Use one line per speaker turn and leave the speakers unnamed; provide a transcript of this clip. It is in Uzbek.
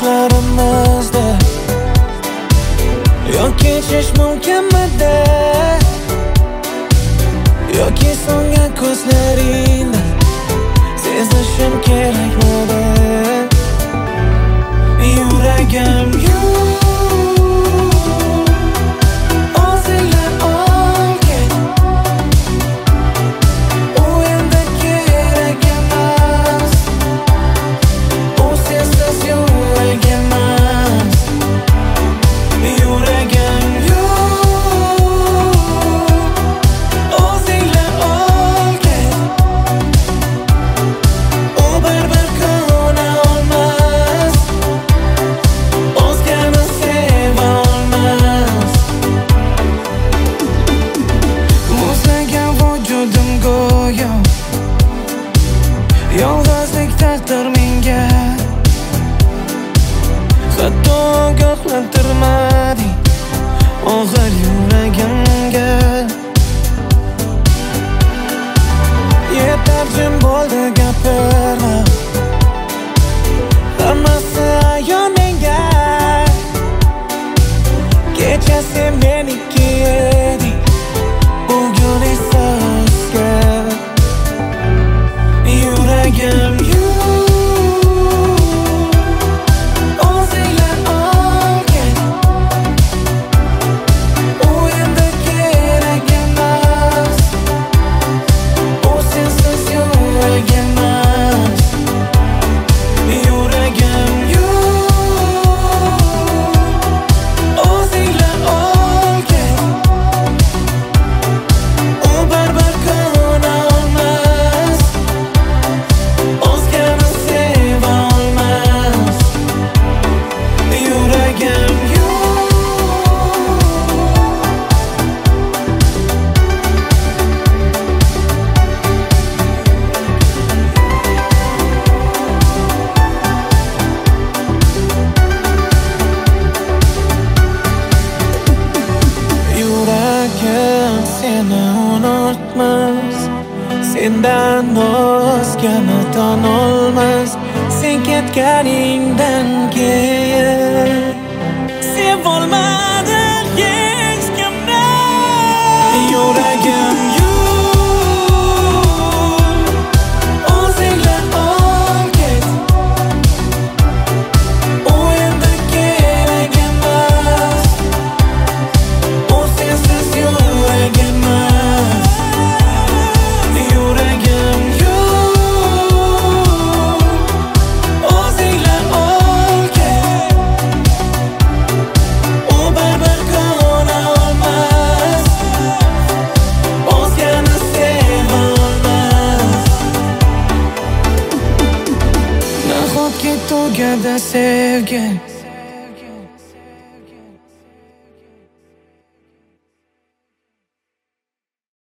oyoqlarimizda yoki kechish mumkinmidi, yoki so'ngan ko'zlaringda sezishim kerakmidi? Yuragim yolg'izlik taqdir menga, hatto ogohlantirmading og'ir yuragimga. Yetar jim bo'ldi gapirma, hammasi ayon menga. Kecha sen meniki eding, bugun esa o'zga. Yuragim o'zinglar olgin, u endi kerak emas, u sensiz yurag emas. Yuragim o'zinglar olgin, u baribir ko'na olmas, o'zgani seva olmas. Yuragim seni unutmas, sendan o'zgani tanolmas. Sen ketganingdan keyin sevolmadim hech kimni. Yuragim o'zinglar olgin, u endi kerak emas, u sensiz yurag emas. Yuragim o'zinglar olgin, u baribir ko'na olmas, o'zgani seva olmas. Nahotki tugadi sevgi,